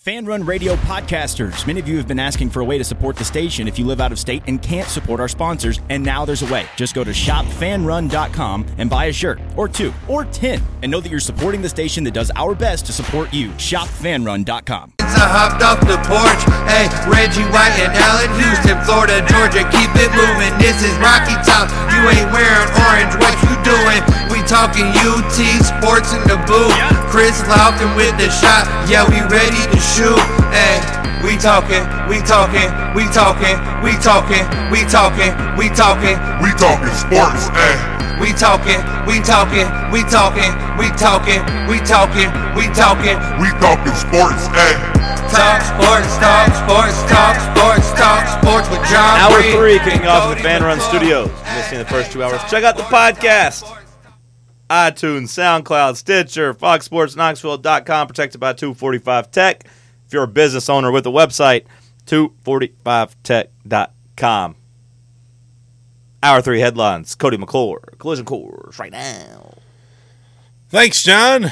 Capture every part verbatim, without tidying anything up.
Fan Run Radio podcasters. Many of you have been asking for a way to support the station if you live out of state and can't support our sponsors, and now there's a way. Just go to shop fan run dot com and buy a shirt, or two, or ten, and know that you're supporting the station that does our best to support you. shop fan run dot com. I hopped off the porch, hey, Reggie White and Allen Houston, Florida, Georgia, keep it moving. This is Rocky Top, you ain't wearing orange, what you doing? We talking U T Sports in the booth. Chris Laukin with the shot, yeah, we ready to shoot. Hey, we talking, we talking, we talking, we talking, we talking, we talking, we talking sports. Hey, we talking, we talking, we talking, we talking, we talking, we talking, we talking sports. Hey, talk sports, talk sports, talk sports, talk sports with John. Hour three kicking off the Fan Run Studios. Missing the first two hours. Check out the podcast. iTunes, SoundCloud, Stitcher, fox sports knoxville dot com, protected by two forty-five Tech. If you're a business owner with a website, two forty-five tech dot com. Hour three headlines. Cody McClure, Collision Course, right now. Thanks, John.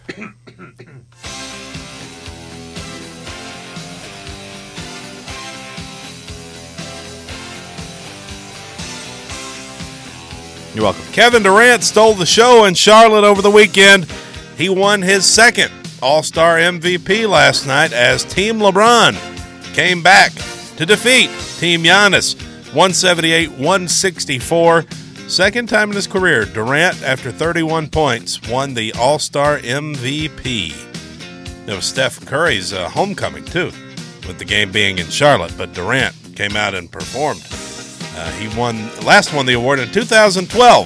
You're welcome. Kevin Durant stole the show in Charlotte over the weekend. He won his second All-Star M V P last night as Team LeBron came back to defeat Team Giannis one seventy-eight one sixty-four. Second time in his career, Durant, after thirty-one points, won the All-Star M V P. It was Steph Curry's uh, homecoming, too, with the game being in Charlotte, but Durant came out and performed. Uh, he won, last won the award in two thousand twelve.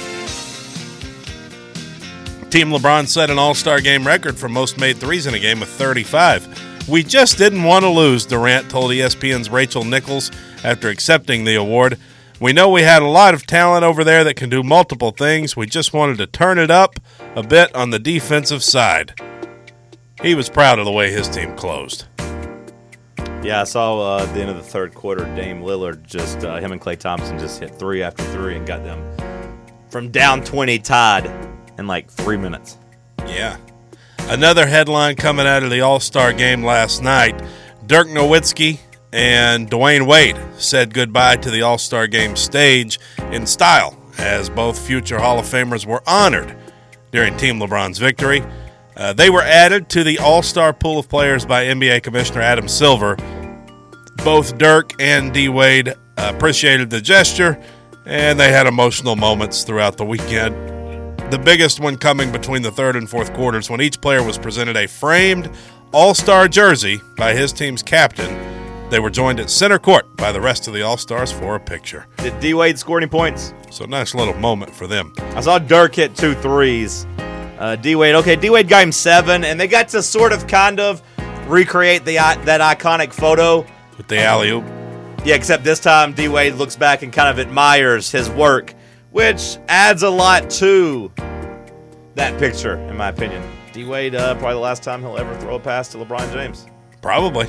Team LeBron set an All-Star game record for most made threes in a game with thirty-five. We just didn't want to lose, Durant told E S P N's Rachel Nichols after accepting the award. We know we had a lot of talent over there that can do multiple things. We just wanted to turn it up a bit on the defensive side. He was proud of the way his team closed. Yeah, I saw uh, at the end of the third quarter, Dame Lillard, just uh, him and Klay Thompson just hit three after three and got them from down twenty tied in like three minutes. Yeah. Another headline coming out of the All-Star game last night, Dirk Nowitzki and Dwayne Wade said goodbye to the All-Star game stage in style as both future Hall of Famers were honored during Team LeBron's victory. Uh, they were added to the All-Star pool of players by N B A Commissioner Adam Silver. Both Dirk and D. Wade appreciated the gesture, and they had emotional moments throughout the weekend. The biggest one coming between the third and fourth quarters when each player was presented a framed All-Star jersey by his team's captain. They were joined at center court by the rest of the All-Stars for a picture. Did D. Wade score any points? So nice little moment for them. I saw Dirk hit two threes. Uh, D. Wade, okay, D. Wade got him seven, and they got to sort of kind of recreate the that iconic photo. With the alley-oop. Yeah, except this time D. Wade looks back and kind of admires his work, which adds a lot to that picture, in my opinion. D. Wade, uh, probably the last time he'll ever throw a pass to LeBron James. Probably.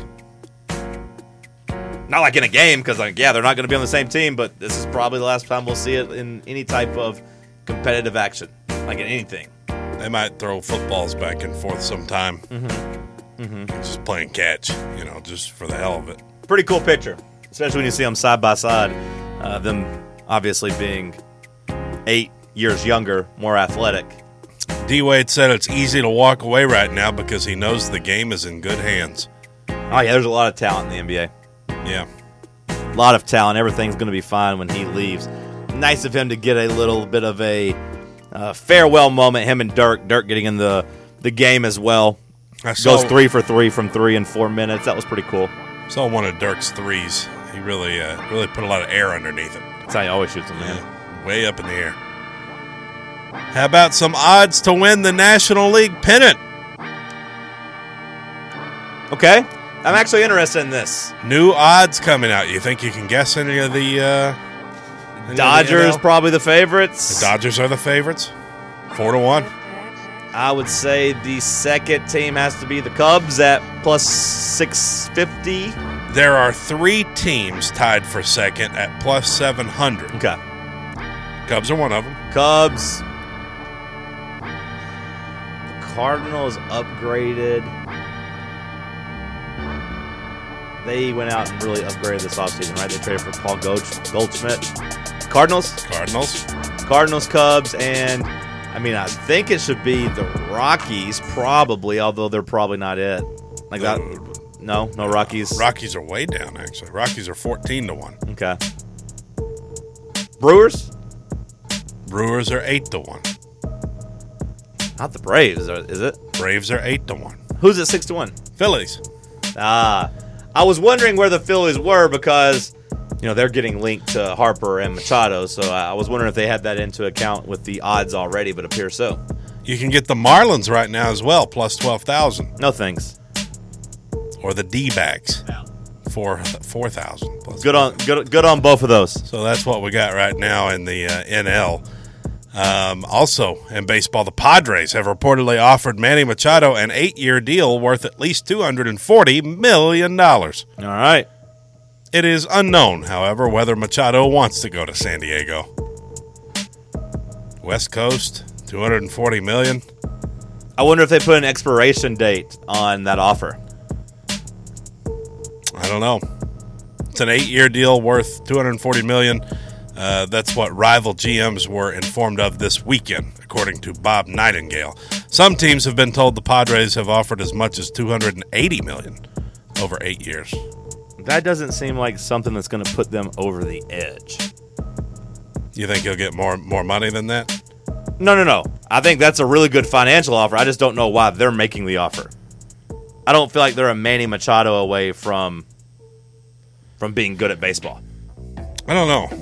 Not like in a game, because, like, yeah, they're not going to be on the same team, but this is probably the last time we'll see it in any type of competitive action, like in anything. They might throw footballs back and forth sometime. Mm-hmm. Mm-hmm. Just playing catch, you know, just for the hell of it. Pretty cool picture, especially when you see them side by side. Uh, them obviously being eight years younger, more athletic. D-Wade said it's easy to walk away right now because he knows the game is in good hands. Oh, yeah, there's a lot of talent in the N B A. Yeah. A lot of talent. Everything's going to be fine when he leaves. Nice of him to get a little bit of a uh, farewell moment, him and Dirk. Dirk getting in the, the game as well. I saw, Goes three for three from three in four minutes. That was pretty cool. Saw one of Dirk's threes. He really uh, really put a lot of air underneath it. That's how he always shoots them, man. Yeah, way up in the air. How about some odds to win the National League pennant? Okay. I'm actually interested in this. New odds coming out. You think you can guess any of the uh, any Dodgers of the probably the favorites. The Dodgers are the favorites. Four to one. I would say the second team has to be the Cubs at plus six fifty. There are three teams tied for second at plus seven hundred. Okay. Cubs are one of them. Cubs. The Cardinals upgraded. they went out and really upgraded this offseason, right? They traded for Paul Gold, Goldschmidt. Cardinals? Cardinals. Cardinals, Cubs, and, I mean, I think it should be the Rockies, probably, although they're probably not it. Like that. No, no Rockies. Rockies are way down, actually. Rockies are fourteen to one. Okay. Brewers? Brewers are eight to one. Not the Braves, is it? Braves are eight to one. Who's at six to one? Phillies. Ah. I was wondering where the Phillies were because, you know, they're getting linked to Harper and Machado, so I was wondering if they had that into account with the odds already, but it appears so. You can get the Marlins right now as well, plus twelve thousand. No thanks. Or the D-backs for four thousand. Good on good good on both of those. So that's what we got right now in the uh, N L. Um, also in baseball, the Padres have reportedly offered Manny Machado an eight-year deal worth at least two hundred forty million dollars. All right. It is unknown, however, whether Machado wants to go to San Diego. West Coast, two hundred forty million dollars. I wonder if they put an expiration date on that offer. I don't know. It's an eight-year deal worth two hundred forty million dollars. Uh, that's what rival G Ms were informed of this weekend, according to Bob Nightingale. Some teams have been told the Padres have offered as much as two hundred eighty million dollars over eight years. That doesn't seem like something that's going to put them over the edge. You think he'll get more more money than that? No, no, no. I think that's a really good financial offer. I just don't know why they're making the offer. I don't feel like they're a Manny Machado away from from being good at baseball. I don't know.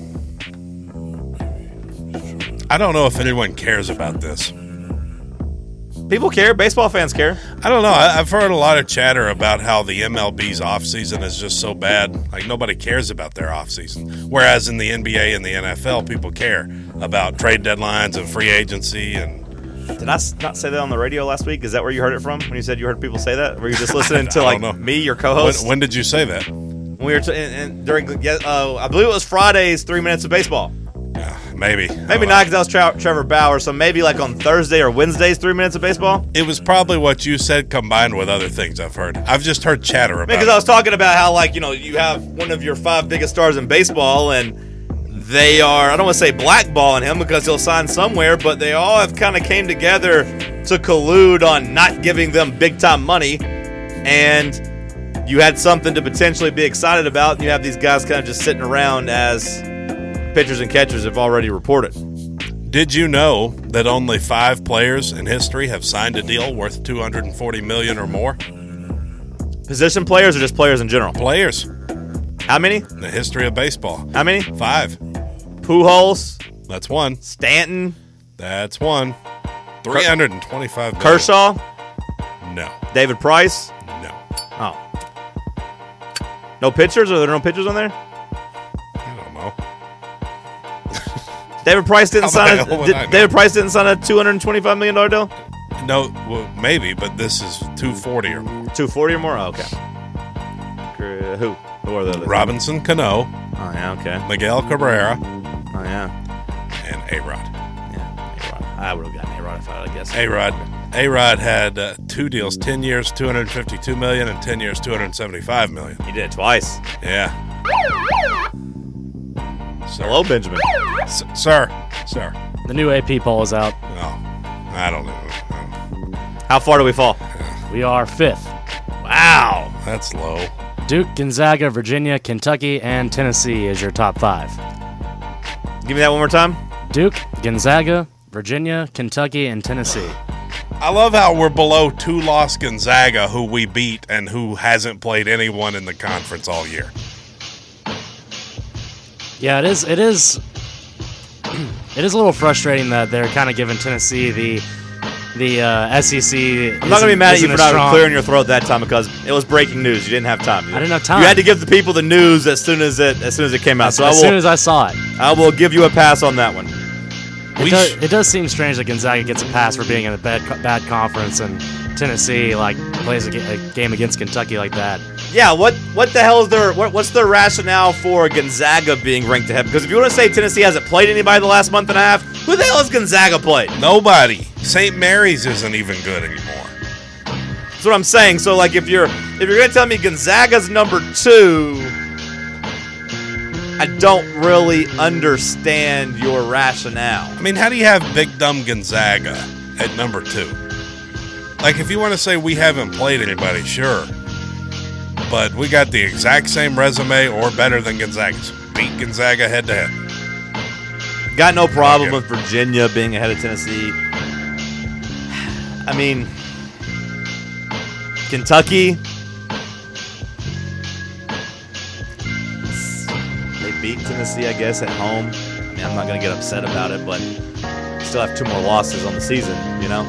I don't know if anyone cares about this. People care. Baseball fans care. I don't know. I, I've heard a lot of chatter about how the M L B's offseason is just so bad. Like, nobody cares about their offseason. Whereas in the N B A and the N F L, people care about trade deadlines and free agency. And Did I not say that on the radio last week? Is that where you heard it from? When you said you heard people say that? Were you just listening to, like, know. me, your co-host? When, when did you say that? When we were t- and, and during, uh, I believe it was Friday's Three Minutes of Baseball. Yeah, maybe. Maybe not because that was Tra- Trevor Bauer, so maybe like on Thursday or Wednesday's Three Minutes of Baseball. It was probably what you said combined with other things I've heard. I've just heard chatter about Because it. I was talking about how, like, you know, you have one of your five biggest stars in baseball, and they are, I don't want to say blackballing him because he'll sign somewhere, but they all have kind of came together to collude on not giving them big-time money, and you had something to potentially be excited about, and you have these guys kind of just sitting around as pitchers and catchers have already reported. Did you know that only five players in history have signed a deal worth two hundred forty million dollars or more? Position players or just players in general? Players. How many? In the history of baseball. How many? Five. Pujols, That's one. Stanton, That's one. three hundred twenty-five million. Kershaw, No. David Price. No. Oh. No pitchers? Are there no pitchers on there? I don't know. David Price didn't How the sign hell a, would did, I know? David Price didn't sign a two hundred twenty-five million dollars deal? No, well, maybe, but this is two forty or more. two forty or more? Oh, okay. Cr- Who? Who are the others? Robinson Cano, Oh, yeah, okay. Miguel Cabrera, Oh, yeah. and A-Rod. Yeah, A-Rod. I would have gotten A-Rod if I had, I guess. A-Rod. A-Rod had uh, two deals, ten years, two hundred fifty-two million dollars, and ten years, two hundred seventy-five million dollars. He did it twice. Yeah. Sir. Hello, Benjamin. S- sir. Sir. The new A P poll is out. Oh, I don't know. How far do we fall? We are fifth. Wow. That's low. Duke, Gonzaga, Virginia, Kentucky, and Tennessee is your top five. Give me that one more time. Duke, Gonzaga, Virginia, Kentucky, and Tennessee. I love how we're below two-loss Gonzaga, who we beat and who hasn't played anyone in the conference all year. Yeah, it is. It is. It is a little frustrating that they're kind of giving Tennessee the the uh, S E C. I'm not going to be mad at you for not clearing your throat that time because it was breaking news. You didn't have time. I didn't have time. You had to give the people the news as soon as it as soon as it came out. As, so as I will, soon as I saw it, I will give you a pass on that one. it, We does, sh- it does seem strange that Gonzaga gets a pass for being in a bad bad conference and Tennessee like plays a, ga- a game against Kentucky like that. Yeah, what what the hell is their what, what's their rationale for Gonzaga being ranked ahead? Because if you want to say Tennessee hasn't played anybody the last month and a half, who the hell has Gonzaga played? Nobody. Saint Mary's isn't even good anymore. That's what I'm saying. So like if you're if you're going to tell me Gonzaga's number two, I don't really understand your rationale. I mean, how do you have Big Dumb Gonzaga at number two? Like, if you want to say we haven't played anybody, sure. But we got the exact same resume or better than Gonzaga's. Beat Gonzaga head to head. Got no problem with Virginia being ahead of Tennessee. I mean, Kentucky, they beat Tennessee, I guess, at home. I mean, I'm not going to get upset about it, but still have two more losses on the season, you know?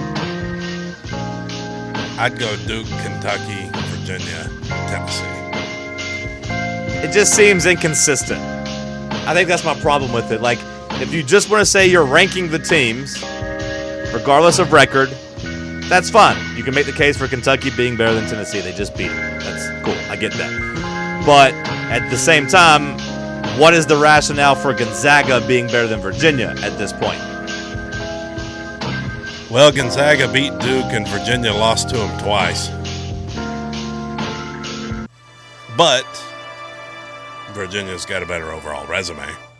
I'd go Duke, Kentucky, Virginia, Tennessee. It just seems inconsistent. I think that's my problem with it. Like, if you just want to say you're ranking the teams, regardless of record, that's fine. You can make the case for Kentucky being better than Tennessee. They just beat them. That's cool. I get that. But at the same time, what is the rationale for Gonzaga being better than Virginia at this point? Well, Gonzaga beat Duke and Virginia lost to them twice. But Virginia's got a better overall resume.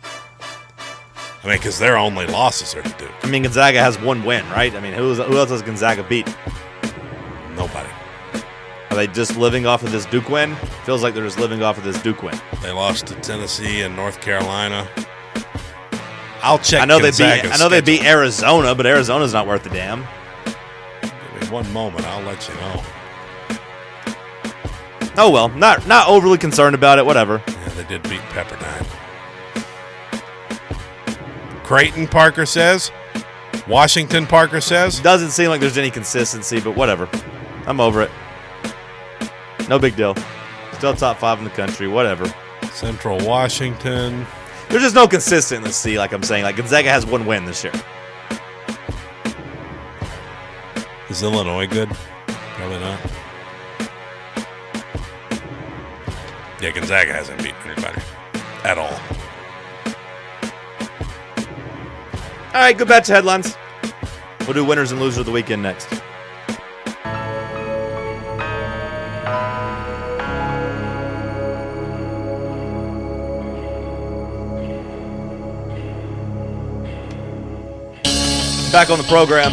I mean, because their only losses are to Duke. I mean, Gonzaga has one win, right? I mean, who, is, who else has Gonzaga beat? Nobody. Are they just living off of this Duke win? Feels like they're just living off of this Duke win. They lost to Tennessee and North Carolina. I'll check. I know Gonzaga's they beat. I know they schedule. beat Arizona, but Arizona's not worth a damn. Give me one moment. I'll let you know. Oh well, not not overly concerned about it. Whatever. Yeah, they did beat Pepperdine. Creighton, Parker says. Washington, Parker says. Doesn't seem like there's any consistency, but whatever. I'm over it. No big deal. Still top five in the country. Whatever. Central Washington. There's just no consistency, like I'm saying. Like Gonzaga has one win this year. Is Illinois good? Probably not. Yeah, Gonzaga hasn't beaten anybody at all. All right, go back to headlines. We'll do winners and losers of the weekend next. Back on the program.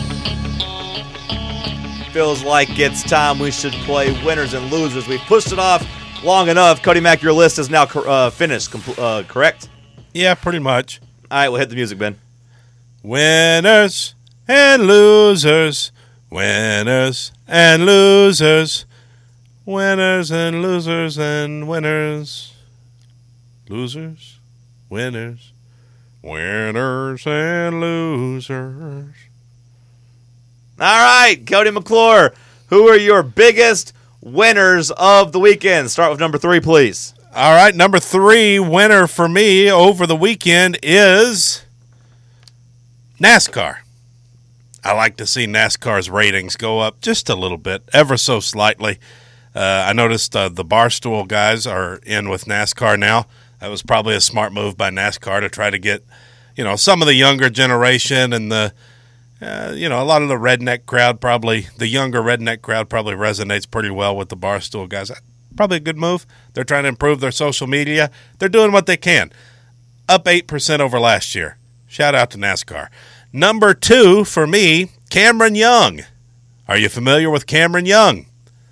Feels like it's time we should play winners and losers. We've pushed it off long enough. Cody Mack, your list is now uh, finished, compl- uh, correct? Yeah, pretty much. All right, we'll hit the music, Ben. Winners and losers. Winners and losers. Winners and losers and winners. Losers. Winners. Winners and losers. All right, Cody McClure, who are your biggest winners of the weekend? Start with number three, please. All right, number three winner for me over the weekend is NASCAR. I like to see NASCAR's ratings go up just a little bit, ever so slightly. Uh, I noticed uh, the Barstool guys are in with NASCAR now. That was probably a smart move by NASCAR to try to get, you know, some of the younger generation and the, uh, you know, a lot of the redneck crowd probably, the younger redneck crowd probably resonates pretty well with the Barstool guys. Probably a good move. They're trying to improve their social media. They're doing what they can. Up eight percent over last year. Shout out to NASCAR. Number two for me, Cameron Young. Are you familiar with Cameron Young?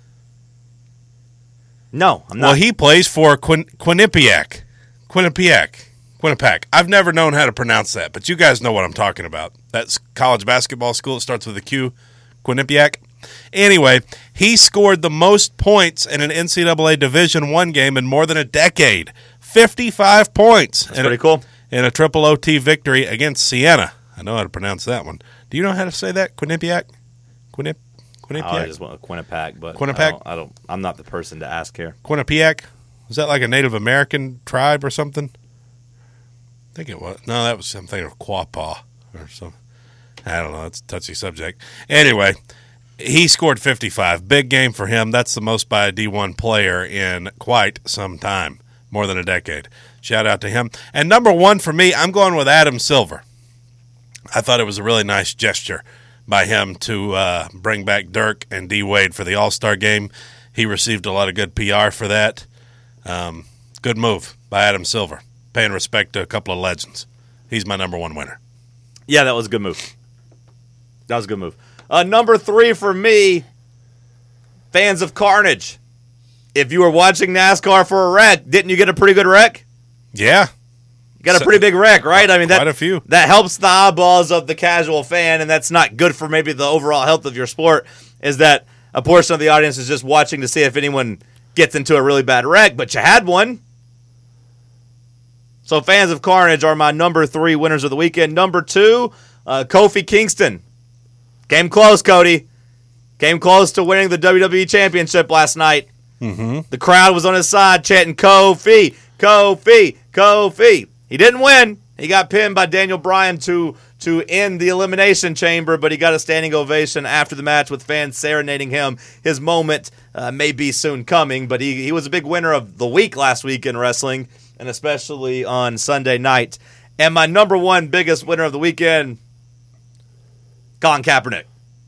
No, I'm not. Well, he plays for Quin- Quinnipiac. Quinnipiac. Quinnipiac. I've never known how to pronounce that, but you guys know what I'm talking about. That's college basketball school. It starts with a Q. Quinnipiac. Anyway, he scored the most points in an N C double A Division I game in more than a decade. fifty-five points. That's pretty cool. In a triple O T victory against Siena. I know how to pronounce that one. Do you know how to say that? Quinnipiac? Quinnip? Quinnipiac? Oh, I just want Quinnipiac, but Quinnipiac? I don't, I don't. I'm not the person to ask here. Quinnipiac? Was that like a Native American tribe or something? I think it was. No, that was I'm thinking of Quapaw or something. I don't know. It's a touchy subject. Anyway, he scored fifty-five. Big game for him. That's the most by a D one player in quite some time. More than a decade. Shout out to him. And number one for me, I'm going with Adam Silver. I thought it was a really nice gesture by him to uh, bring back Dirk and D. Wade for the All-Star game. he received a lot of good P R for that. Um, good move by Adam Silver, paying respect to a couple of legends. He's my number one winner. Yeah, that was a good move. That was a good move. Uh, number three for me, fans of Carnage. If you were watching NASCAR for a wreck, didn't you get a pretty good wreck? Yeah. You got a pretty big wreck, right? I mean, that, quite a few. That helps the eyeballs of the casual fan, and that's not good for maybe the overall health of your sport, is that a portion of the audience is just watching to see if anyone gets into a really bad wreck, but you had one. So fans of Carnage are my number three winners of the weekend. Number two, uh, Kofi Kingston. Came close, Cody. Came close to winning the W W E Championship last night. Mm-hmm. The crowd was on his side chanting, Kofi, Kofi, Kofi. He didn't win. He got pinned by Daniel Bryan to, to end the Elimination Chamber, but he got a standing ovation after the match with fans serenading him. His moment uh, may be soon coming, but he, he was a big winner of the week last week in wrestling, and especially on Sunday night. And my number one biggest winner of the weekend, Colin Kaepernick.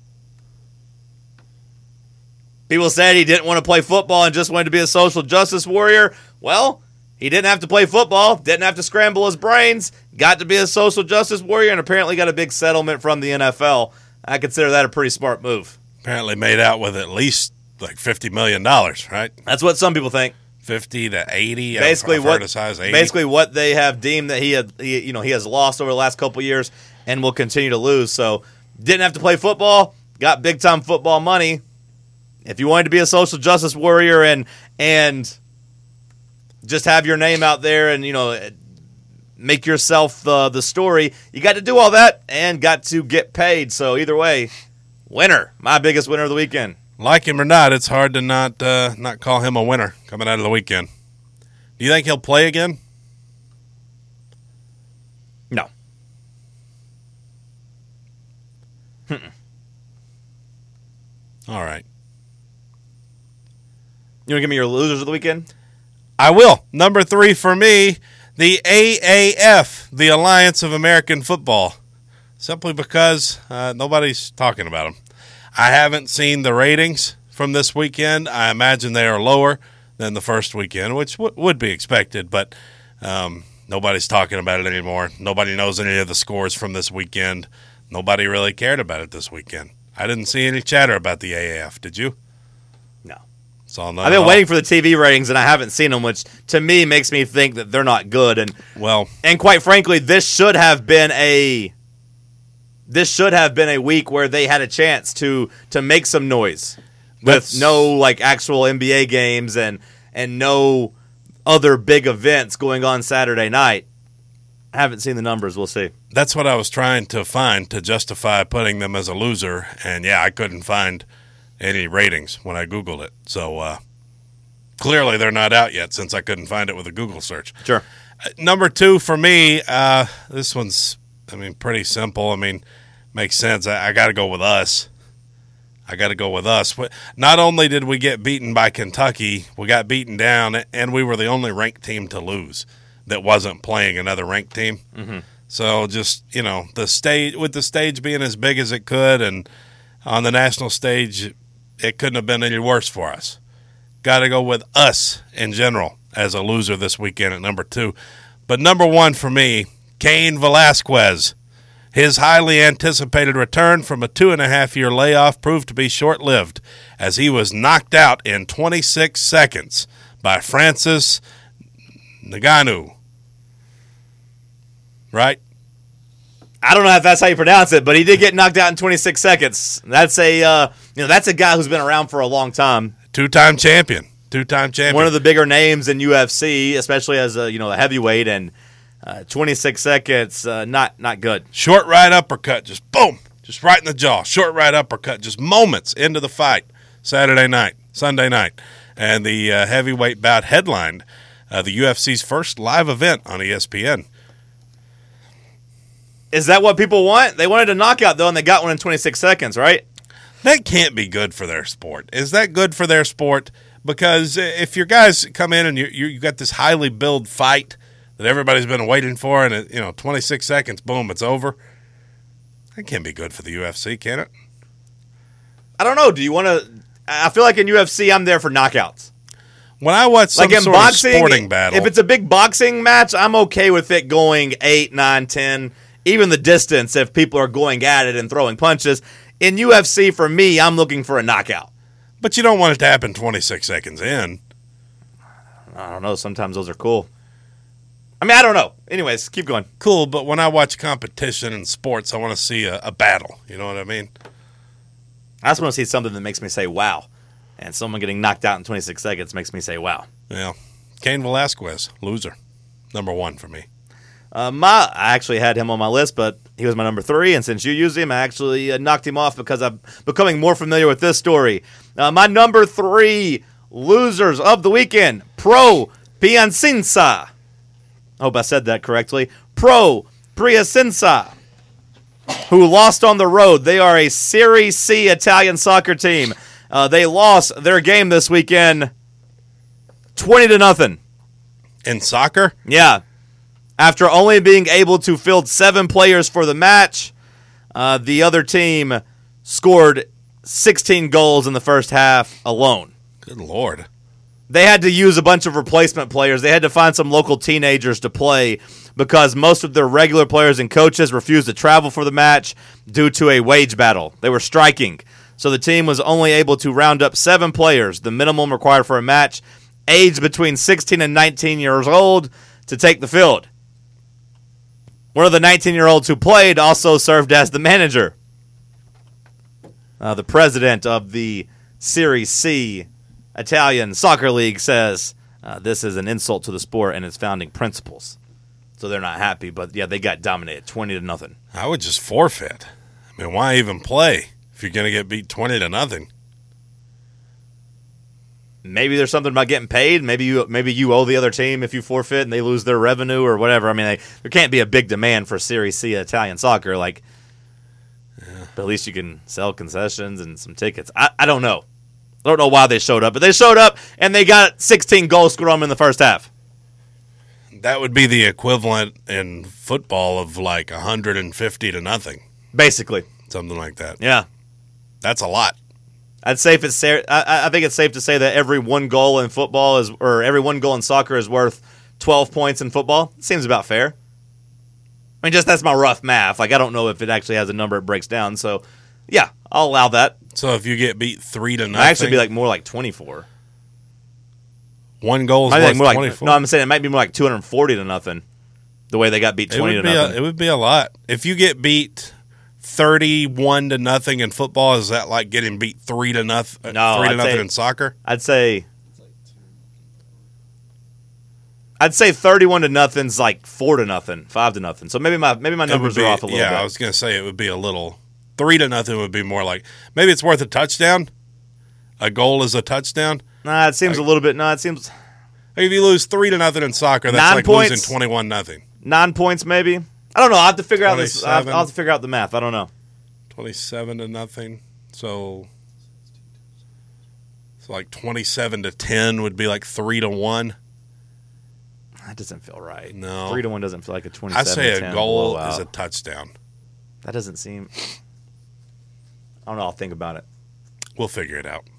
People said he didn't want to play football and just wanted to be a social justice warrior. Well, he didn't have to play football, didn't have to scramble his brains, got to be a social justice warrior, and apparently got a big settlement from the N F L. I consider that a pretty smart move. Apparently made out with at least like fifty million dollars, right? That's what some people think. fifty to eighty. Basically, I've what heard as high as eighty. basically what they have deemed that he had, he, you know, he has lost over the last couple of years and will continue to lose. So didn't have to play football, got big time football money. If you wanted to be a social justice warrior and and just have your name out there and, you know, make yourself the the story, you got to do all that and got to get paid. So either way, winner, my biggest winner of the weekend. Like him or not, it's hard to not uh, not call him a winner coming out of the weekend. Do you think he'll play again? No. All right. You want to give me your losers of the weekend? I will. Number three for me, the A A F, the Alliance of American Football, simply because uh, nobody's talking about them. I haven't seen the ratings from this weekend. I imagine they are lower than the first weekend, which w- would be expected, but um, nobody's talking about it anymore. Nobody knows any of the scores from this weekend. Nobody really cared about it this weekend. I didn't see any chatter about the A A F. Did you? No. Saw none I've at been all. waiting for the T V ratings, and I haven't seen them, which to me makes me think that they're not good. And Well, and quite frankly, this should have been a this should have been a week where they had a chance to to make some noise with That's- no like actual N B A games and and no other big events going on Saturday night. I haven't seen the numbers. We'll see. that's what I was trying to find to justify putting them as a loser, and yeah, I couldn't find any ratings when I Googled it. So uh, clearly they're not out yet since I couldn't find it with a Google search. Sure. Uh, number two for me, uh, this one's, I mean, pretty simple. I mean, makes sense. I, I got to go with us. I got to go with us. But not only did we get beaten by Kentucky, we got beaten down, and we were the only ranked team to lose that wasn't playing another ranked team. Mm-hmm. So just, you know, the stage with the stage being as big as it could, and on the national stage, it couldn't have been any worse for us. Got to go with us in general as a loser this weekend at number two. But number one for me, Cain Velasquez. His highly anticipated return from a two-and-a-half-year layoff proved to be short-lived as he was knocked out in twenty-six seconds by Francis Ngannou. Right? I don't know if that's how you pronounce it, but he did get knocked out in twenty-six seconds. That's a uh, you know that's a guy who's been around for a long time. Two-time champion. Two-time champion. One of the bigger names in U F C, especially as a you know a heavyweight, and uh, twenty-six seconds, uh, not not good. Short right uppercut, just boom, just right in the jaw. Short right uppercut, just moments into the fight. Saturday night, Sunday night, and the uh, heavyweight bout headlined uh, the U F C's first live event on E S P N. Is that what people want? They wanted a knockout though, and they got one in twenty-six seconds, right? That can't be good for their sport. Is that good for their sport? Because if your guys come in and you you got this highly billed fight that everybody's been waiting for, and it, you know, twenty-six seconds, boom, it's over. That can't be good for the U F C, can it? I don't know. Do you want to? I feel like in U F C, I'm there for knockouts. When I watch some like in sort boxing, of sporting battle, if it's a big boxing match, I'm okay with it going eight, nine, ten, even the distance if people are going at it and throwing punches. In U F C, for me, I'm looking for a knockout. But you don't want it to happen twenty-six seconds in. I don't know. Sometimes those are cool. I mean, I don't know. Anyways, keep going. Cool, but when I watch competition in sports, I want to see a, a battle. You know what I mean? I just want to see something that makes me say, wow. And someone getting knocked out in twenty-six seconds makes me say, wow. Yeah. Cain Velasquez, loser. Number one for me. Uh, my, I actually had him on my list, but he was my number three. And since you used him, I actually uh, knocked him off because I'm becoming more familiar with this story. Uh, my number three losers of the weekend, Pro Piacenza. I hope I said that correctly. Pro Piacenza, who lost on the road. They are a Serie C Italian soccer team. Uh, they lost their game this weekend twenty to nothing. In soccer? Yeah. After only being able to field seven players for the match, uh, the other team scored sixteen goals in the first half alone. Good Lord. They had to use a bunch of replacement players. They had to find some local teenagers to play because most of their regular players and coaches refused to travel for the match due to a wage battle. They were striking. So the team was only able to round up seven players, the minimum required for a match, aged between sixteen and nineteen years old, to take the field. One of the nineteen-year-olds who played also served as the manager. Uh, the president of the Serie C Italian Soccer League says uh, this is an insult to the sport and its founding principles. So they're not happy, but yeah, they got dominated twenty to nothing. I would just forfeit. I mean, why even play if you're going to get beat twenty to nothing? Maybe there's something about getting paid. Maybe you maybe you owe the other team if you forfeit and they lose their revenue or whatever. I mean, they, there can't be a big demand for Serie C Italian soccer. Like, yeah. But at least you can sell concessions and some tickets. I, I don't know. I don't know why they showed up, but they showed up and they got sixteen goals scored on them in the first half. That would be the equivalent in football of like one hundred fifty to nothing. Basically. Something like that. Yeah. That's a lot. I'd say if it's I, I think it's safe to say that every one goal in football is or every one goal in soccer is worth twelve points in football. It seems about fair. I mean, just that's my rough math. Like, I don't know if it actually has a number it breaks down. So, yeah, I'll allow that. So if you get beat three to nothing, it might actually be like more like twenty-four. One goal is worth like more twenty-four. Like, no, I'm saying it might be more like two hundred forty to nothing. The way they got beat twenty to nothing. A, it would be a lot. If you get beat thirty-one to nothing in football, is that like getting beat three to nothing? No, three to I'd nothing say, in soccer. I'd say. I'd say thirty-one to nothing's like four to nothing, five to nothing. So maybe my maybe my numbers be, are off a little yeah, bit. I was gonna say it would be a little. Three to nothing would be more like maybe it's worth a touchdown. A goal is a touchdown. Nah, it seems like, a little bit. No, it seems. If you lose three to nothing in soccer, that's nine like points, losing twenty-one nothing. Nine points, maybe. I don't know. I'll have to figure out this. I'll have to figure out the math. I don't know. Twenty-seven to nothing. So it's so like twenty-seven to ten would be like three to one. That doesn't feel right. No, three to one doesn't feel like a twenty-seven. I say to a goal blowout. is a touchdown. That doesn't seem. I don't know. I'll think about it. We'll figure it out.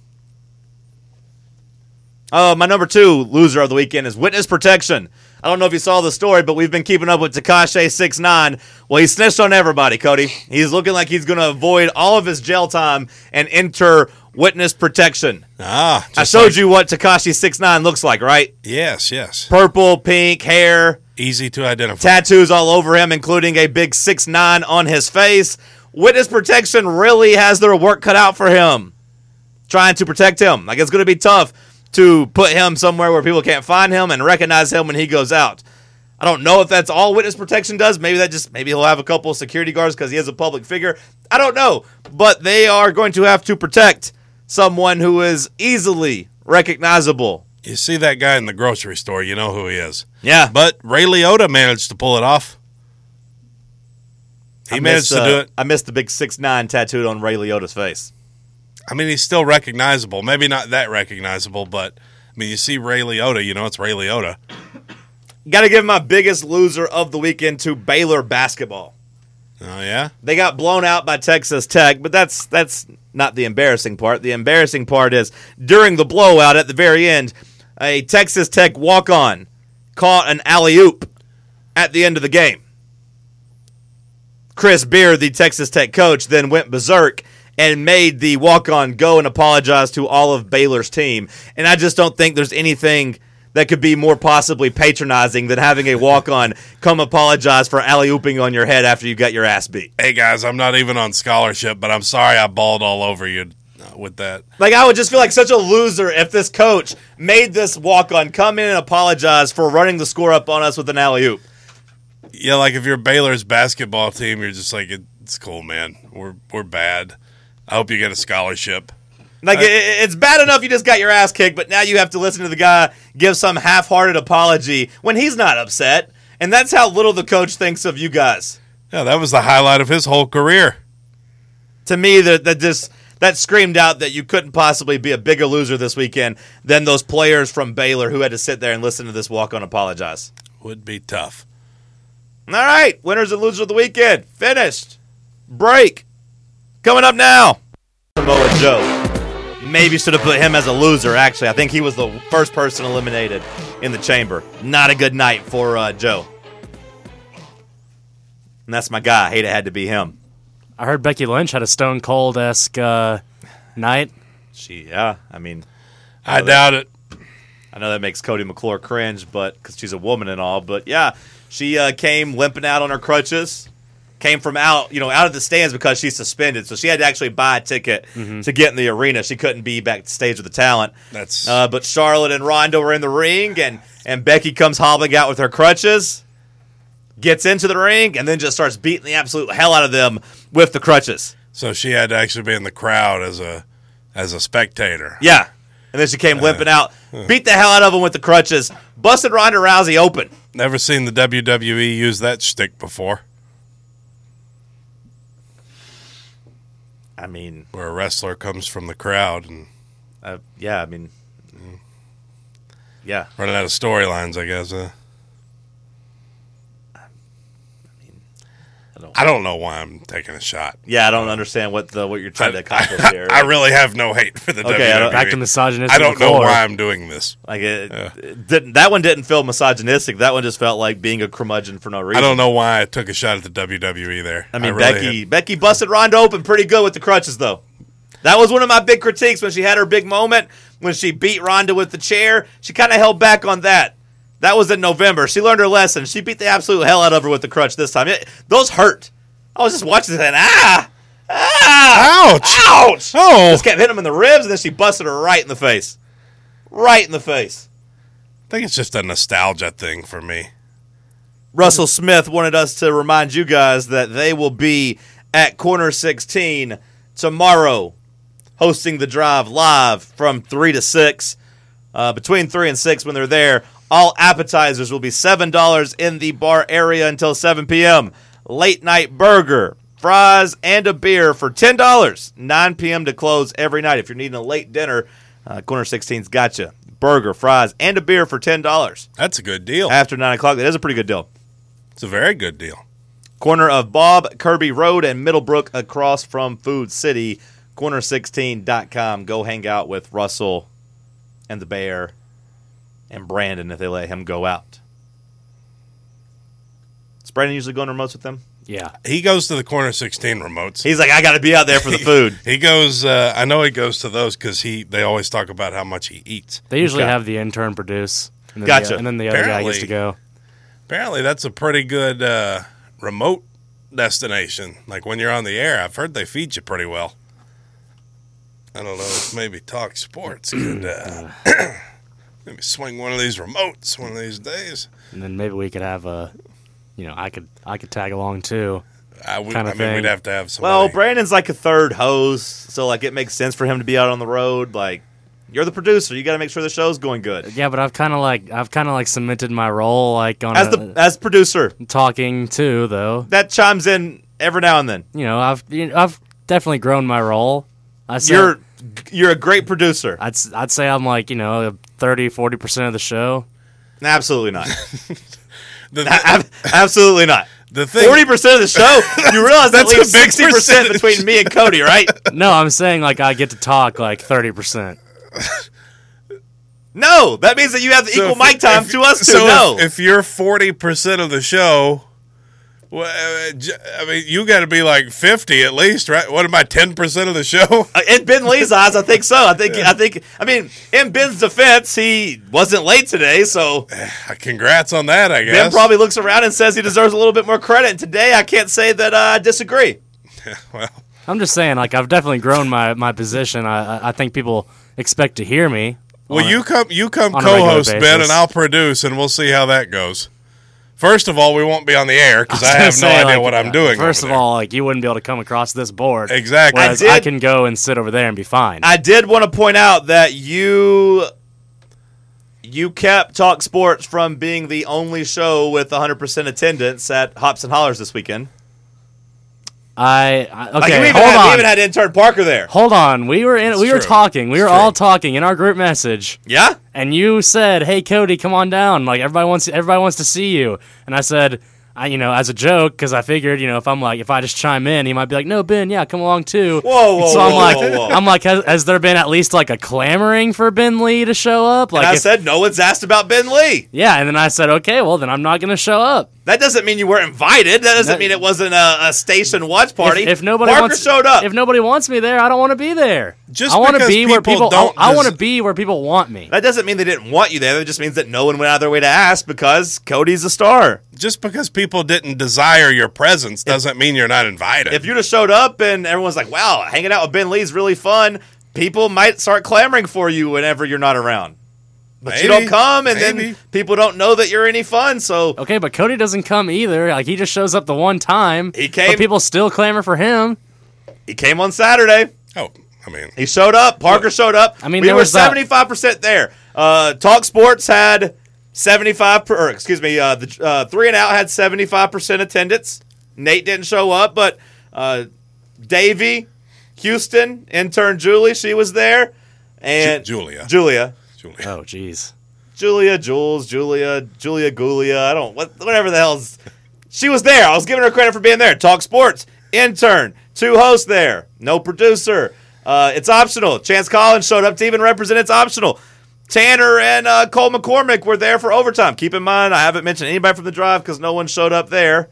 Uh, my number two loser of the weekend is witness protection. I don't know if you saw the story, but we've been keeping up with Tekashi six nine. Well, he snitched on everybody, Cody. He's looking like he's going to avoid all of his jail time and enter witness protection. Ah, I showed like, you what Tekashi six nine looks like, right? Yes, yes. Purple, pink, hair. Easy to identify. Tattoos all over him, including a big six nine on his face. Witness protection really has their work cut out for him, trying to protect him. Like, it's going to be tough to put him somewhere where people can't find him and recognize him when he goes out. I don't know if that's all witness protection does. Maybe that just maybe he'll have a couple of security guards because he is a public figure. I don't know. But they are going to have to protect someone who is easily recognizable. You see that guy in the grocery store, you know who he is. Yeah. But Ray Liotta managed to pull it off. He I managed missed, to uh, do it. I missed the big six nine tattooed on Ray Liotta's face. I mean, he's still recognizable. Maybe not that recognizable, but, I mean, you see Ray Liotta, you know it's Ray Liotta. Got to give my biggest loser of the weekend to Baylor basketball. Oh, yeah? They got blown out by Texas Tech, but that's that's not the embarrassing part. The embarrassing part is during the blowout at the very end, a Texas Tech walk-on caught an alley-oop at the end of the game. Chris Beard, the Texas Tech coach, then went berserk and made the walk-on go and apologize to all of Baylor's team. And I just don't think there's anything that could be more possibly patronizing than having a walk-on come apologize for alley-ooping on your head after you got your ass beat. Hey, guys, I'm not even on scholarship, but I'm sorry I balled all over you with that. Like, I would just feel like such a loser if this coach made this walk-on come in and apologize for running the score up on us with an alley-oop. Yeah, like if you're Baylor's basketball team, you're just like, it's cool, man. We're we're bad. I hope you get a scholarship. Like, I, it, it's bad enough you just got your ass kicked, but now you have to listen to the guy give some half-hearted apology when he's not upset. And that's how little the coach thinks of you guys. Yeah, that was the highlight of his whole career. To me, that that just that screamed out that you couldn't possibly be a bigger loser this weekend than those players from Baylor who had to sit there and listen to this walk-on apologize. Would be tough. All right, winners and losers of the weekend. Finished. Break. Coming up now. Samoa Joe. Maybe should have put him as a loser, actually. I think he was the first person eliminated in the chamber. Not a good night for uh, Joe. And that's my guy. I hate it had to be him. I heard Becky Lynch had a Stone Cold-esque uh, night. She, yeah, I mean. I, I doubt it. I know that makes Cody McClure cringe, but because she's a woman and all. But, yeah, she uh, came limping out on her crutches. Came from out, you know, out of the stands because she's suspended, so she had to actually buy a ticket mm-hmm. to get in the arena. She couldn't be back stage with the talent. That's uh, but Charlotte and Ronda were in the ring, and and Becky comes hobbling out with her crutches, gets into the ring, and then just starts beating the absolute hell out of them with the crutches. So she had to actually be in the crowd as a as a spectator. Yeah, and then she came uh, limping out, uh, beat the hell out of them with the crutches, busted Ronda Rousey open. Never seen the W W E use that shtick before. I mean, where a wrestler comes from the crowd and uh, yeah, I mean, yeah, running out of storylines, I guess. Uh, I mean, I don't, I don't know why I'm taking a shot. Yeah, I don't uh, understand what the what you're trying I, to accomplish I, here. I really have no hate for the okay, W W E. Back to misogynistic. I don't know why I'm doing this. Like it, yeah. it didn't. That one didn't feel misogynistic. That one just felt like being a curmudgeon for no reason. I don't know why I took a shot at the W W E there. I mean, I really Becky had... Becky busted Ronda open pretty good with the crutches, though. That was one of my big critiques when she had her big moment when she beat Ronda with the chair. She kind of held back on that. That was in November. She learned her lesson. She beat the absolute hell out of her with the crutch this time. It, those hurt. I was just watching this and ah, ah, ouch, ouch. Oh, just kept hitting him in the ribs, and then she busted her right in the face, right in the face. I think it's just a nostalgia thing for me. Russell Smith wanted us to remind you guys that they will be at Corner sixteen tomorrow, hosting the drive live from three to six. Uh, between three and six when they're there, all appetizers will be seven dollars in the bar area until seven p.m. Late night burger, fries, and a beer for ten dollars. nine p.m. to close every night. If you're needing a late dinner, uh, Corner sixteen's got you. Burger, fries, and a beer for ten dollars. That's a good deal. After nine o'clock, that is a pretty good deal. It's a very good deal. Corner of Bob Kirby Road and Middlebrook across from Food City. corner sixteen dot com. Go hang out with Russell and the Bear and Brandon if they let him go out. Does Brandon usually go on remotes with them? Yeah. He goes to the Corner sixteen remotes. He's like, I got to be out there for the food. he goes, uh, I know he goes to those because he. they always talk about how much he eats. They usually okay. have the intern produce. And then gotcha. The, and then the other apparently, guy gets to go. Apparently that's a pretty good uh, remote destination. Like when you're on the air, I've heard they feed you pretty well. I don't know if maybe Talk Sports could uh, maybe swing one of these remotes one of these days. And then maybe we could have a, you know, I could I could tag along too. I, would, kind of I mean, thing. we'd have to have somebody. Well, Brandon's like a third host, so like it makes sense for him to be out on the road. Like, you're the producer, you got to make sure the show's going good. Yeah, but I've kind of like I've kind of like cemented my role like on as a, the as producer. Talking too, though. That chimes in every now and then. You know, I've you know, I've definitely grown my role. I said, You're you're a great producer. I'd I'd say I'm like, you know, thirty, forty percent of the show. Absolutely not. the, A- absolutely not. The thing, Forty percent of the show. You realize that That's a leaves big sixty percent percentage. between me and Cody, right? That's a big Sixty percent percentage. between me and Cody, right? No, I'm saying like I get to talk like thirty percent. No, that means that you have the So equal if- mic time if- to us two. So No, if, if you're forty percent of the show, well, uh, j- I mean, you got to be like fifty at least, right? What am I, ten percent of the show? Uh, in Ben Lee's eyes, I think so. I think. I think. I mean, in Ben's defense, he wasn't late today, so Congrats on that, I guess. Ben probably looks around and says he deserves a little bit more credit. And today, I can't say that uh, I disagree. well, I'm just saying, like I've definitely grown my, my position. I I- I think people expect to hear me. well, on you come, you come on a regular co-host Ben, basis. and I'll produce, and we'll see how that goes. First of all, we won't be on the air because was I gonna have no say, idea like, what I'm doing. First over of there. all, like you wouldn't be able to come across this board. Exactly. Whereas I I, did- can go and sit over there and be fine. I did want to point out that you you kept Talk Sports from being the only show with one hundred percent attendance at Hops and Hollers this weekend. I, I okay. Like we even, hold had, on. we even had intern Parker there. Hold on. We were in. It's we were true. talking. We were It's all true. talking in our group message, Yeah? and you said, "Hey, Cody, come on down. Like everybody wants. Everybody wants to see you." And I said, "I, you know, as a joke, because I figured, you know, if I'm like, if I just chime in, he might be like, no, Ben, yeah, come along too." Whoa, whoa, So whoa, I'm like, whoa, whoa. I'm like, has, has there been at least like a clamoring for Ben Lee to show up? Like, And I if- said, no one's asked about Ben Lee. yeah. And then I said, okay, well then I'm not gonna show up. That doesn't mean you weren't invited. That doesn't That- mean it wasn't a, a station watch party. If, if nobody Parker wants, showed up. If nobody wants me there, I don't want to be there. Just I want to because be where people people. don't I, I want to des- be where people want me. that doesn't mean they didn't want you there. That just means that no one went out of their way to ask because Cody's a star. Just because people didn't desire your presence doesn't mean you're not invited. If you'd have showed up and everyone's like, wow, hanging out with Ben Lee's really fun, people might start clamoring for you whenever you're not around. But you Maybe, don't come, and maybe. then people don't know that you're any fun. So Okay, but Cody doesn't come either. Like he just shows up the one time. He came- but people still clamor for him. he came on Saturday. oh, I mean, He showed up. Parker showed up. I mean, we there were was that- seventy-five percent there. Uh, Talk Sports had seventy-five, per, or excuse me, uh, the uh, Three and Out had seventy-five percent attendance. Nate didn't show up, but uh, Davey, Houston, intern Julie, she was there, and Ju- Julia. Julia, Julia. Oh, jeez. Julia, Jules, Julia, Julia Gulia. I don't what whatever the hell's. She was there. I was giving her credit for being there. Talk Sports, intern, two hosts there, no producer. Uh, it's optional. Chance Collins showed up to even represent It's Optional. Tanner and uh, Cole McCormick were there for overtime. Keep in mind, I haven't mentioned anybody from the drive because no one showed up there.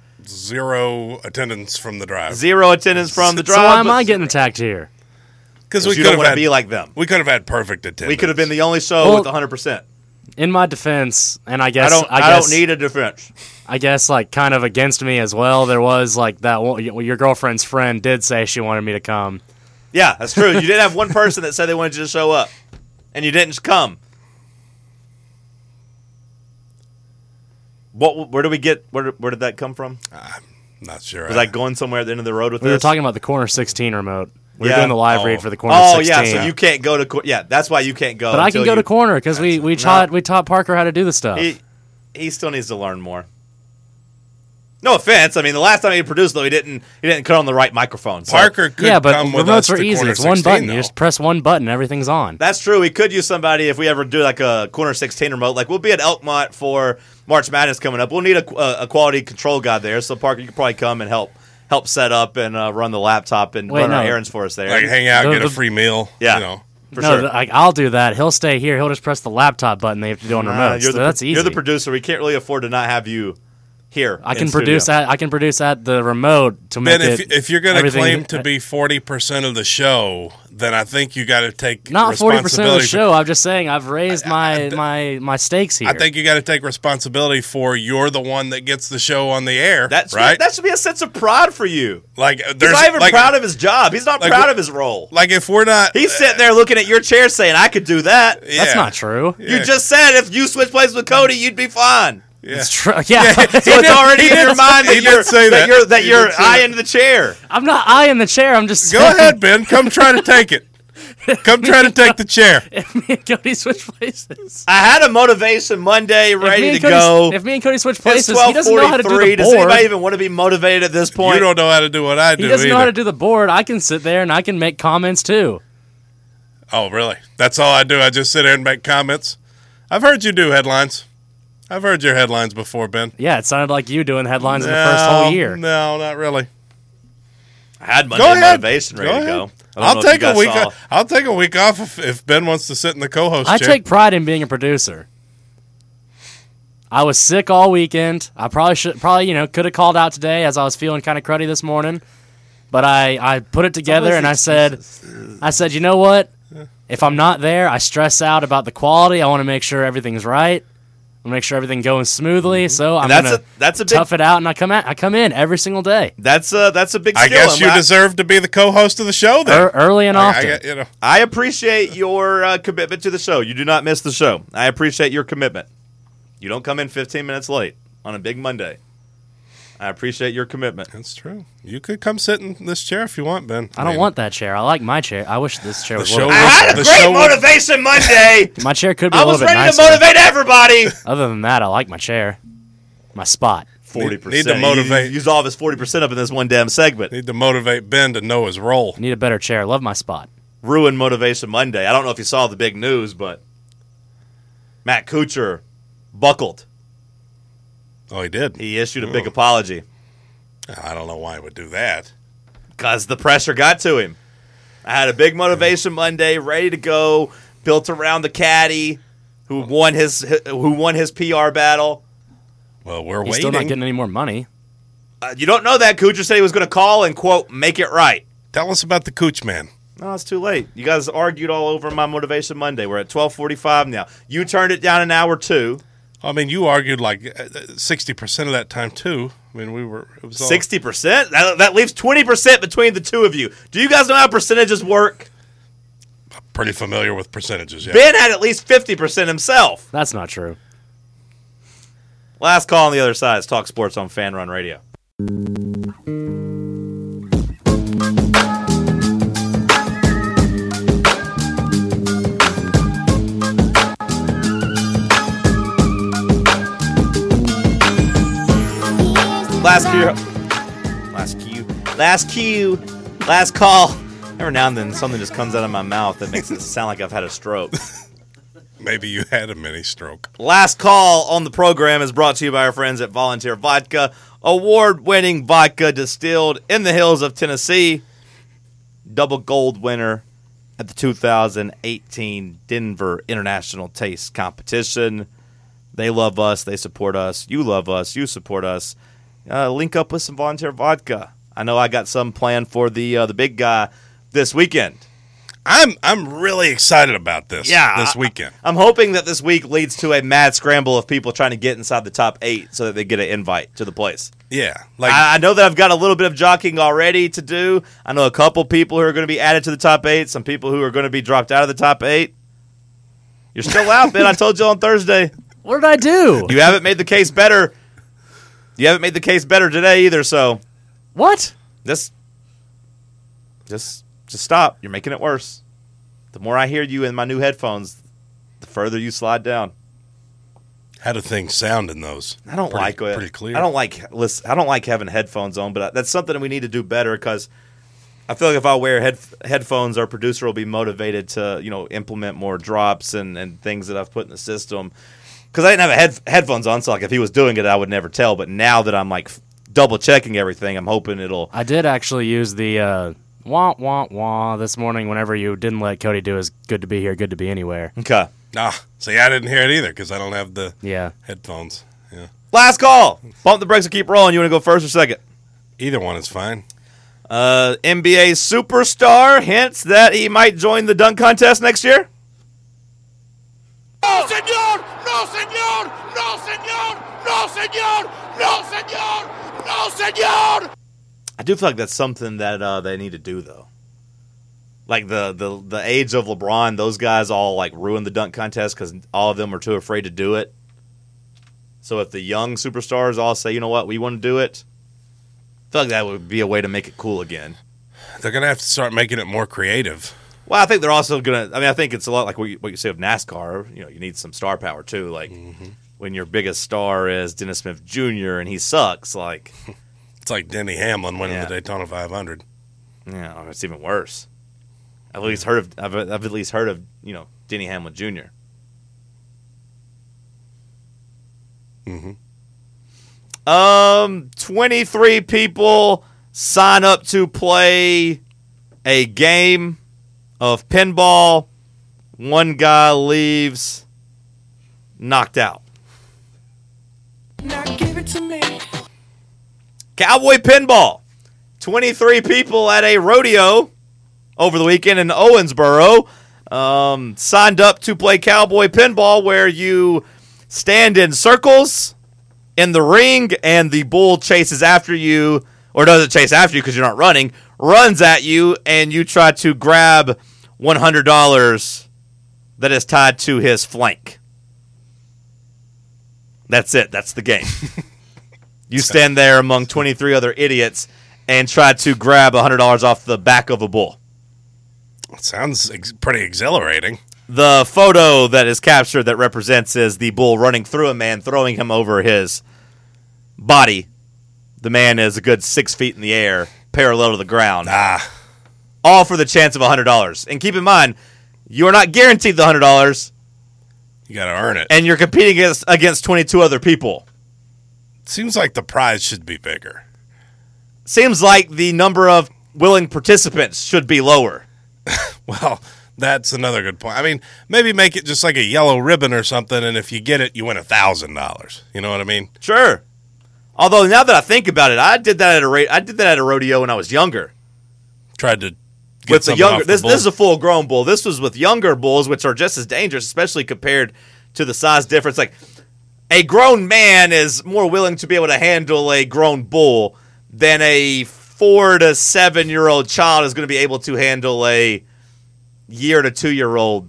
Zero attendance from the drive. Zero attendance from the drive. So why am but- I getting attacked here? Because Because we you could don't have want to had be like them. we could have had perfect attendance. We could have been the only show Well, with one hundred percent. In my defense, and I I guess don't. I, guess, don't need a defense. I guess like kind of against me as well. There was like that one, your girlfriend's friend did say she wanted me to come. Yeah, that's true. You did have one person that said they wanted you to show up, and you didn't come. What? Where do we get? Where? Where did that come from? Not sure. Was I going somewhere at the end of the road with We this? were talking about the corner sixteen remote. We Yeah. were doing the live Oh. read for the corner Oh sixteen. yeah, so you can't go to. cor- Yeah, that's why you can't go. but I can until go to you- corner because we we taught we taught Parker how to do the stuff. He, he still needs to learn more. No offense. I mean, the last time he produced, though, he didn't he didn't cut on the right microphone. So Parker could yeah, but come with us remotes are to easy. corner It's one sixteen, button. though. You just press one button, everything's on. That's true. We could use somebody if we ever do like a corner sixteen remote. Like we'll be at Elkmont for March Madness coming up. We'll need a, a, a quality control guy there. So Parker, you could probably come and help help set up and uh, run the laptop and Wait, run our no. errands for us there. like hang out, The- get a the- free meal. Yeah. You know. for no, sure. th- like I'll do that. He'll stay here. He'll just press the laptop button. They have to do on Uh, remote. you're So the, that's easy. You're the producer. We can't really afford to not have you here. I in can studio. produce at I can produce at the remote to make Ben, if, it. if you're going to everything- claim to be forty percent of the show, then I think you got to take not forty percent of the responsibility. show. I'm just saying I've raised my my my stakes here. I think you got to take responsibility for you're the one that gets the show on the air. That's right. That should be a sense of pride for you. like He's there's not even like, proud of his job. He's not like proud wh- of his role. like if we're not. He's sitting there looking at your chair saying, "I could do that." yeah. That's not true. You Yeah. just said if you switch places with Cody, you'd be fine. Yeah. It's true. Yeah, So it's already in your mind that he did you're say that that. you're that He you're did say eyeing the chair. I'm not eyeing the chair. I'm just Go saying, ahead, Ben. Come try to take it. Come try to take the chair. If me and Cody switch places, I had a motivation Monday If me ready and to Cody- go. If me and Cody switch It's places, he twelve doesn't know how to do forty-three. the Does board. anybody even want to be motivated at this point? You don't know how to do what I do He doesn't either. know how to do the board. I can sit there and I can make comments too. Oh, really? That's all I do. I just sit there and make comments. I've heard you do headlines. I've heard your headlines before, Ben. Yeah, it sounded like you doing headlines no, in the first whole year. No, not really. I had Monday Go ahead. motivation ready go to go. ahead. I don't I'll know if you take a guys week. saw- Off, I'll take a week off if, if Ben wants to sit in the co-host I chair. take pride in being a producer. I was sick all weekend. I probably should, probably you know, could have called out today as I was feeling kind of cruddy this morning. But I, I put it together and I said, I said, you know what? If I'm not there, I stress out about the quality. I want to make sure everything's right. I want to make sure everything going smoothly. So I'm that's gonna a- that's a big- tough it out, and I come at, I come in every single day, That's a that's a big I skill. guess and you I- deserve to be the co-host of the show then. Er- early and I- I often. get- you know, I appreciate your uh, commitment to the show. You do not miss the show. I appreciate your commitment. You don't come in fifteen minutes late on a big Monday. I appreciate your commitment. that's true. You could come sit in this chair if you want, Ben. I don't mean, want that chair. I like my chair. I wish this chair The was a show little I was- had a the great show was- motivation Monday. My chair could be a I little was bit ready nicer. to motivate everybody. Other than that, I like my chair, my spot. Forty Need percent. to motivate. Use all of his forty percent up in this one damn segment. Need to motivate Ben to know his role. I need a better chair. Love my spot. Ruin motivation Monday. I don't know if you saw the big news, but Matt Kuchar buckled. Oh, he did. He issued a big apology I don't know why he would do that. because the pressure got to him. I had a big motivation Monday, ready to go, built around the caddy who won his who won his P R battle. Well, we're He's waiting. still not getting any more money. Uh, you don't know that. Kuchar said he was going to call and, quote, make it right. Tell us about the Cooch man. No, it's too late. You guys argued all over my motivation Monday. We're at twelve forty-five now. You turned it down an hour two. I mean, you argued like sixty percent of that time, too. I mean, we were... It was all, sixty percent? That, that leaves twenty percent between the two of you. Do you guys know how percentages work? pretty familiar with percentages, yeah. Ben had at least fifty percent himself. That's not true. Last call on the other side is Talk Sports on Fan Run Radio. Last cue. Last cue. Last cue. Last call. Every now and then something just comes out of my mouth that makes it sound like I've had a stroke. Maybe you had a mini stroke. Last call on the program is brought to you by our friends at Volunteer Vodka, award-winning vodka distilled in the hills of Tennessee. Double gold winner at the two thousand eighteen Denver International Taste Competition. They love us. They support us. You love us. You support us. Uh, link up with some Volunteer Vodka. I know I got some planned for the uh, the big guy this weekend. I'm I'm really excited about this. Yeah, this I- weekend. I'm hoping that this week leads to a mad scramble of people trying to get inside the top eight so that they get an invite to the place. Yeah, like I, I know that I've got a little bit of jockeying already to do. I know a couple people who are going to be added to the top eight, some people who are going to be dropped out of the top eight. You're still out, Ben. I told you on Thursday. What did I do? You haven't made the case better. You haven't made the case better today either, so What? just, just, just stop. You're making it worse. The more I hear you in my new headphones, the further you slide down. how do things sound in those? I don't Pretty- like it. Pretty clear. I don't like listen. I don't like having headphones on, but that's something that we need to do better because I feel like if I wear head, headphones, our producer will be motivated to you know implement more drops and, and things that I've put in the system. Because I didn't have a head, headphones on, so like if he was doing it, I would never tell. But now that I'm like double checking everything, I'm hoping it'll. I did actually use the uh, wah wah wah this morning. Whenever you didn't let Cody do his "good to be here, good to be anywhere." Okay. Ah, see, I didn't hear it either because I don't have the Yeah. headphones. Yeah, Last call. Bump the brakes and keep rolling. You want to go first or second? either one is fine. Uh, N B A superstar hints that he might join the dunk contest next year. No, señor! No, señor! No, señor! No, señor! No, señor! No, señor! I do feel like that's something that uh, they need to do, though. Like the, the the age of LeBron, those guys all like ruined the dunk contest because all of them were too afraid to do it. So if the young superstars all say, you know what, we want to do it, I feel like that would be a way to make it cool again. They're gonna have to start making it more creative. Well, I think they're also gonna. I mean, I think it's a lot like what you, what you say of NASCAR. You know, you need some star power too. Like when your biggest star is Dennis Smith Junior and he sucks. Like, It's like Denny Hamlin winning Yeah. the Daytona five hundred. you know, it's even worse. I've at least heard of. I've, I've at least heard of you know Denny Hamlin Junior Mm-hmm. Um, twenty-three people sign up to play a game of pinball. One guy leaves knocked out. Now give it to me. Cowboy pinball. twenty-three people at a rodeo over the weekend in Owensboro um, signed up to play cowboy pinball, where you stand in circles in the ring and the bull chases after you, or doesn't chase after you because you're not running, runs at you, and you try to grab one hundred dollars that is tied to his flank. That's it. That's the game. You stand there among twenty-three other idiots and try to grab one hundred dollars off the back of a bull. It sounds ex- pretty exhilarating. The photo that is captured that represents is the bull running through a man, throwing him over his body. The man is a good six feet in the air, parallel to the ground. Ah. All for the chance of one hundred dollars. And keep in mind, you are not guaranteed the one hundred dollars. You got to earn it. And you're competing against, against twenty-two other people. Seems like the prize should be bigger. Seems like the number of willing participants should be lower. Well, that's another good point. I mean, maybe make it just like a yellow ribbon or something, and if you get it, you win one thousand dollars. You know what I mean? Sure. Although, now that I think about it, I did that at a ra- I did that at a rodeo when I was younger. Tried to get With the something younger, off the this, bull. this is a full-grown bull. This was with younger bulls, which are just as dangerous, especially compared to the size difference. Like, a grown man is more willing to be able to handle a grown bull than a four to seven-year-old child is going to be able to handle a year to two-year-old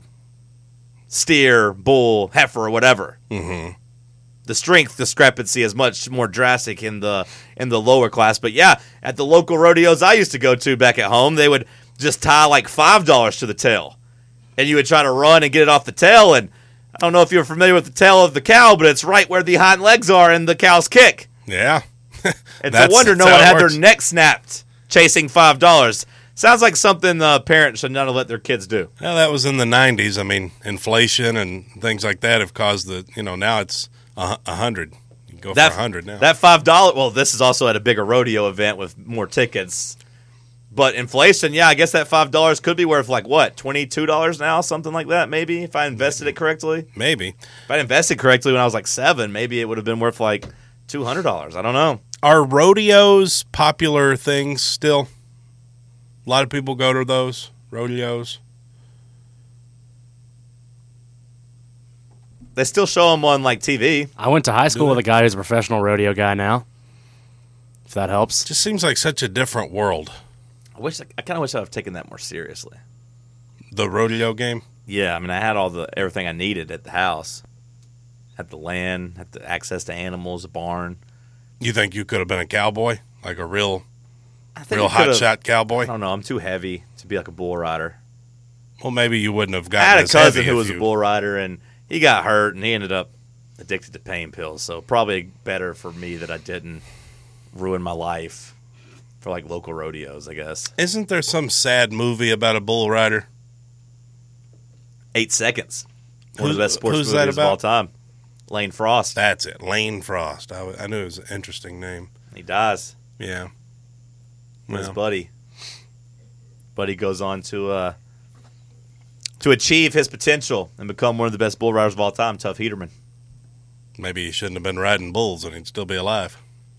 steer, bull, heifer, or whatever. Mm-hmm. The strength discrepancy is much more drastic in the in the lower class. But yeah, at the local rodeos I used to go to back at home, they would just tie like five dollars to the tail, and you would try to run and get it off the tail. And I don't know if you're familiar with the tail of the cow, but it's right where the hind legs are in the cow's kick. Yeah. It's a wonder no how one it had works. their neck snapped chasing five dollars. Sounds like something uh, parents should not have let their kids do. Well, that was in the nineties. I mean, inflation and things like that have caused the, you know, now it's a a hundred. You can go That for a hundred now. That five dollars. Well, this is also at a bigger rodeo event with more tickets. But inflation, yeah, I guess that five dollars could be worth like what, twenty two dollars now, something like that. Maybe if I invested it correctly. Maybe. If I invested correctly when I was like seven, maybe it would have been worth like two hundred dollars. I don't know. Are rodeos popular things still? A lot of people go to those rodeos. They still show them on like T V. I went to high school Do with they? a guy who's a professional rodeo guy now. If that helps. Just seems like such a different world. I wish I, I kind of wish I would have taken that more seriously. The rodeo game. Yeah, I mean, I had all the everything I needed at the house. Had the land, had the access to animals, a barn. You think you could have been a cowboy, like a real, I think real I could've- hot shot I cowboy? don't know. I'm too heavy to be like a bull rider. Well, maybe you wouldn't have I gotten had a as cousin heavy who if was you- a bull rider, and he got hurt, and he ended up addicted to pain pills. So probably better for me that I didn't ruin my life for like local rodeos, I guess. Isn't there some sad movie about a bull rider? Eight Seconds. One of Who's- the best sports who's movies that of all about? time. Lane Frost. That's it, Lane Frost. I, w- I knew it was an interesting name. He dies. Yeah. with his Well, buddy. Buddy goes on to uh, to achieve his potential and become one of the best bull riders of all time, Tough Heaterman. maybe he shouldn't have been riding bulls and he'd still be alive.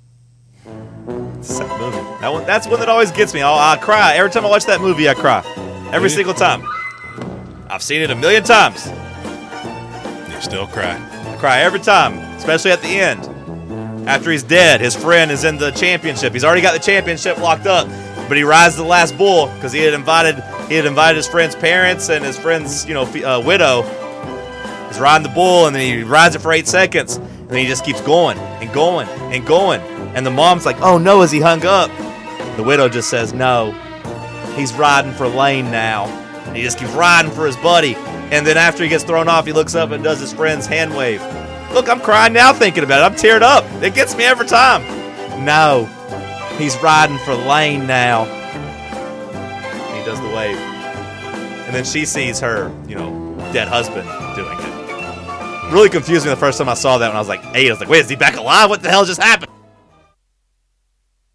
It's a sad movie. That one, that's one that always gets me. I'll, I cry. Every time I watch that movie, I cry. Every Really? single time. I've seen it a million times. You still cry. I cry every time, especially at the end. After he's dead, his friend is in the championship. He's already got the championship locked up, but he rides the last bull because he had invited he had invited his friend's parents and his friend's you know f- uh, widow. He's riding the bull, and then he rides it for eight seconds, and then he just keeps going and going and going. And the mom's like, "Oh no, is he hung up?" The widow just says, "No, he's riding for Lane now." And he just keeps riding for his buddy. And then after he gets thrown off, he looks up and does his friend's hand wave. Look, I'm crying now thinking about it. I'm teared up. It gets me every time. No, he's riding for Lane now. And he does the wave. And then she sees her, you know, dead husband doing it. really confused me the first time I saw that when I was like eight. I was like, wait, is he back alive? What the hell just happened?